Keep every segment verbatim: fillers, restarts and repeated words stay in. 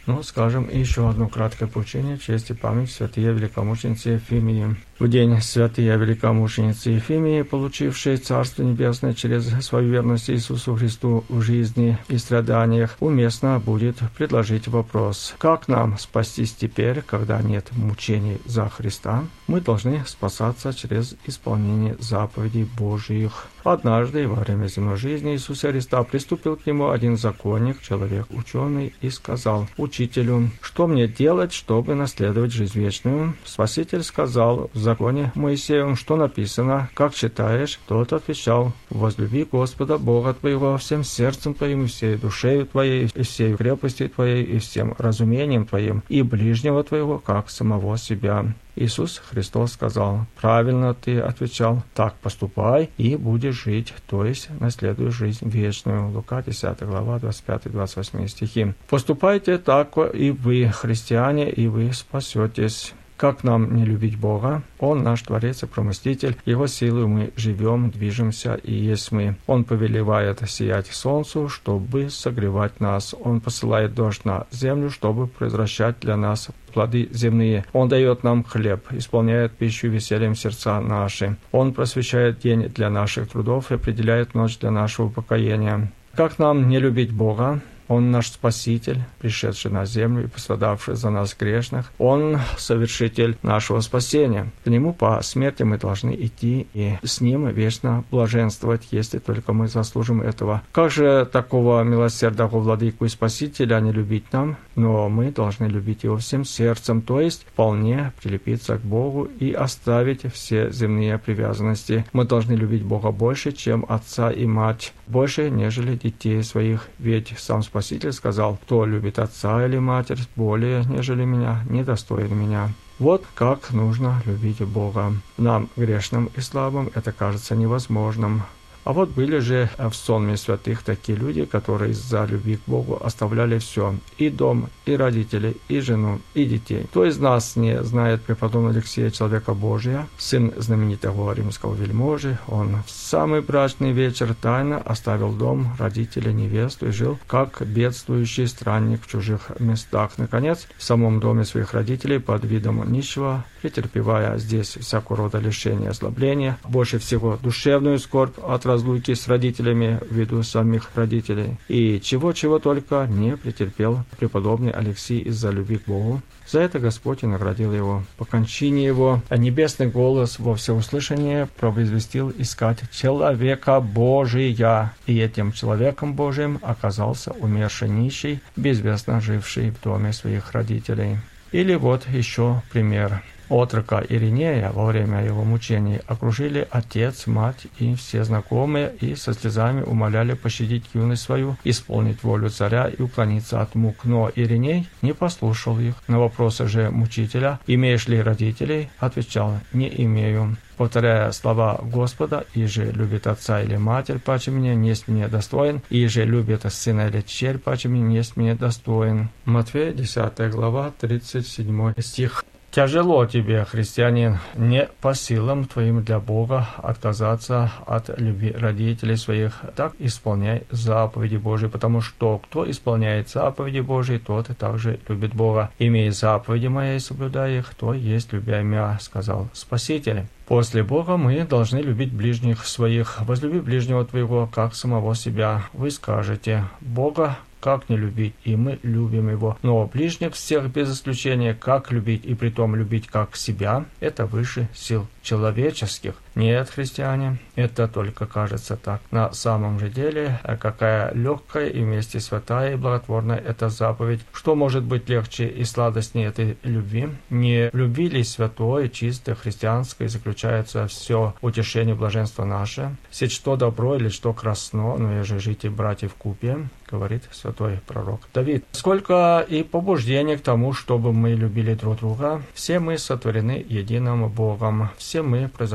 Ну, скажем, еще одно краткое поучение, честь и память святые великомученицы Ефимии. В день святые великомученицы Ефимии, получившие Царство Небесное через свою верность Иисусу Христу в жизни и страданиях, уместно будет предложить вопрос: как нам спастись теперь, когда нет мучений за Христа? Мы должны спасаться через исполнение заповедей Божьих. Однажды во время земной жизни Иисуса Христа приступил к нему один законник, человек ученый, и сказал: «Учителю, что мне делать, чтобы наследовать жизнь вечную?» Спаситель сказал: «В законе Моисеевом что написано, как читаешь?» Тот отвечал: «Возлюби Господа Бога твоего всем сердцем твоим, и всей душею твоей, и всей крепостью твоей, и всем разумением твоим, и ближнего твоего, как самого себя». Иисус Христос сказал: «Правильно ты отвечал, так поступай, и будешь жить, то есть наследуешь жизнь вечную». Лука десятая глава, двадцать пятый двадцать восьмой стихи. «Поступайте так и вы, христиане, и вы спасетесь». Как нам не любить Бога? Он наш Творец и Промыслитель, Его силой мы живем, движемся и есть мы. Он повелевает сиять солнцу, чтобы согревать нас. Он посылает дождь на землю, чтобы произвращать для нас плоды земные. Он дает нам хлеб, исполняет пищу весельем сердца наши. Он просвещает день для наших трудов и определяет ночь для нашего упокоения. Как нам не любить Бога? Он наш Спаситель, пришедший на землю и пострадавший за нас грешных. Он совершитель нашего спасения. К Нему по смерти мы должны идти и с Ним вечно блаженствовать, если только мы заслужим этого. Как же такого милосердного владыку и Спасителя не любить нам? Но мы должны любить Его всем сердцем, то есть вполне прилепиться к Богу и оставить все земные привязанности. Мы должны любить Бога больше, чем отца и мать, больше, нежели детей своих, ведь сам Спаситель сказал: «Кто любит отца или матерь более, нежели меня, недостоин меня». Вот как нужно любить Бога. Нам, грешным и слабым, это кажется невозможным. А вот были же в сонме святых такие люди, которые из-за любви к Богу оставляли все: и дом, и родителей, и жену, и детей. Кто из нас не знает преподобного Алексея, человека Божия, сын знаменитого римского вельможи? Он в самый брачный вечер тайно оставил дом, родителей, невесту и жил как бедствующий странник в чужих местах. Наконец, в самом доме своих родителей под видом нищего, претерпевая здесь всякого рода лишения и ослабления, больше всего душевную скорбь от разлуки с родителями ввиду самих родителей. И чего-чего только не претерпел преподобный Алексий из-за любви к Богу. За это Господь и наградил его. По кончине его небесный голос во всеуслышание провозвестил искать человека Божия. И этим человеком Божиим оказался умерший нищий, безвестно живший в доме своих родителей. Или вот еще пример. Отрока Иринея во время его мучений окружили отец, мать и все знакомые, и со слезами умоляли пощадить юность свою, исполнить волю царя и уклониться от мук. Но Ириней не послушал их. На вопросы же мучителя: «Имеешь ли родителей?» отвечал: «Не имею». Повторяя слова Господа: «Иже любит отца или матерь, паче меня, несть мне достоин, иже любит сына или черь, паче меня, несть мне достоин». Матфея десятая глава, тридцать седьмой стих. Тяжело тебе, христианин, не по силам твоим для Бога отказаться от любви родителей своих. Так исполняй заповеди Божии, потому что кто исполняет заповеди Божии, тот и также любит Бога. «Имей заповеди мои и соблюдай их, то есть любя меня», сказал Спаситель. После Бога мы должны любить ближних своих. «Возлюби ближнего твоего, как самого себя». Вы скажете: «Бога как не любить?» И мы любим Его. Но ближних всех без исключения как любить, и притом любить как себя, это выше сил человеческих. Нет, христиане, это только кажется так. На самом же деле, какая легкая и вместе святая и благотворная эта заповедь. Что может быть легче и сладостнее этой любви? Не в любви ли святой, чистой, христианской заключается все утешение, блаженство наше? Сеть что добро или что красно, но и же жить и братьев вкупе, говорит святой пророк Давид. Сколько и побуждений к тому, чтобы мы любили друг друга. Все мы сотворены единым Богом. Все мы произошли от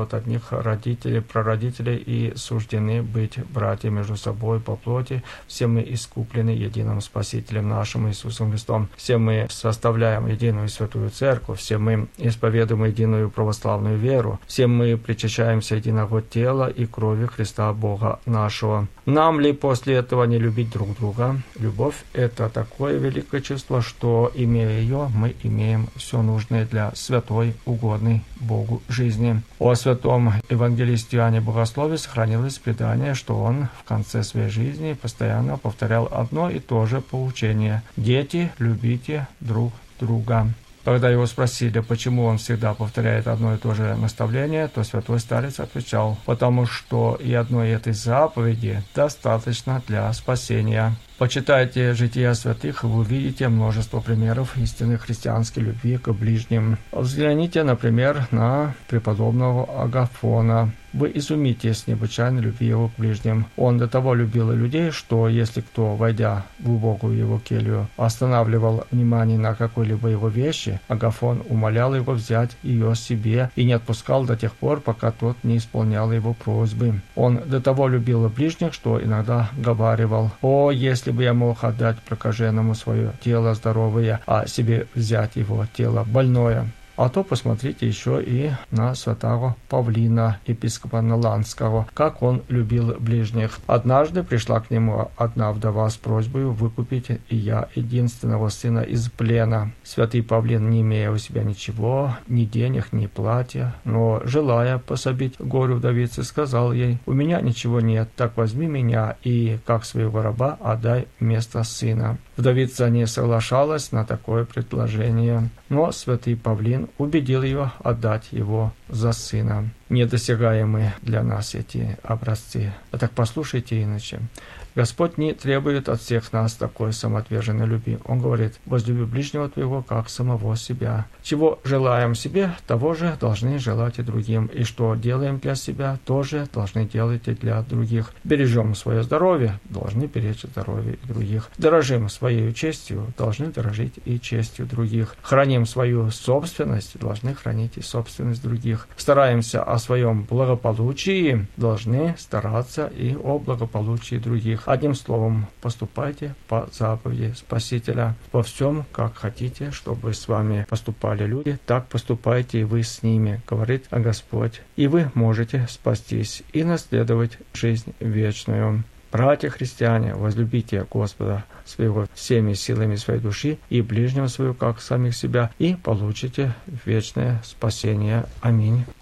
от одних родителей, прародителей и суждены быть братьями между собой по плоти. Все мы искуплены единым Спасителем нашим Иисусом Христом. Все мы составляем единую святую церковь, все мы исповедуем единую православную веру, все мы причащаемся единого тела и крови Христа Бога нашего. Нам ли после этого не любить друг друга? Любовь — это такое великое чувство, что, имея ее, мы имеем все нужное для святой, угодной Богу жизни. О святом евангелисте Иоанне Богослове сохранилось предание, что он в конце своей жизни постоянно повторял одно и то же поучение: «Дети, любите друг друга». Когда его спросили, почему он всегда повторяет одно и то же наставление, то святой старец отвечал: потому что и одной этой заповеди достаточно для спасения. Почитайте жития святых, и вы увидите множество примеров истинной христианской любви к ближним. Взгляните, например, на преподобного Агафона. Вы изумитесь необычайной любви его к ближним. Он до того любил людей, что если кто, войдя в глубокую его келью, останавливал внимание на какой-либо его вещи, Агафон умолял его взять ее себе и не отпускал до тех пор, пока тот не исполнял его просьбы. Он до того любил ближних, что иногда говаривал: «О, если бы я мог отдать прокаженному свое тело здоровое, а себе взять его тело больное». А то посмотрите еще и на святого Павлина, епископа Наланского, как он любил ближних. Однажды пришла к нему одна вдова с просьбой выкупить и я единственного сына из плена. Святый Павлин, не имея у себя ничего, ни денег, ни платья, но, желая пособить горю вдовицы, сказал ей: «У меня ничего нет, так возьми меня и, как своего раба, отдай вместо сына». Вдовица не соглашалась на такое предложение, но святый Павлин убедил ее отдать его за сына. Недосягаемы для нас эти образцы. А так послушайте иначе. Господь не требует от всех нас такой самоотверженной любви. Он говорит: возлюби ближнего твоего, как самого себя. Чего желаем себе, того же должны желать и другим. И что делаем для себя, тоже должны делать и для других. Бережем свое здоровье, должны беречь здоровье и других. Дорожим своей честью, должны дорожить и честью других. Храним свою собственность, должны хранить и собственность других. Стараемся о своем благополучии, должны стараться и о благополучии других. Одним словом, поступайте по заповеди Спасителя. Во всем, как хотите, чтобы с вами поступали люди, так поступайте и вы с ними, говорит Господь. И вы можете спастись и наследовать жизнь вечную. Братья христиане, возлюбите Господа своего всеми силами своей души и ближнего своего, как самих себя, и получите вечное спасение. Аминь.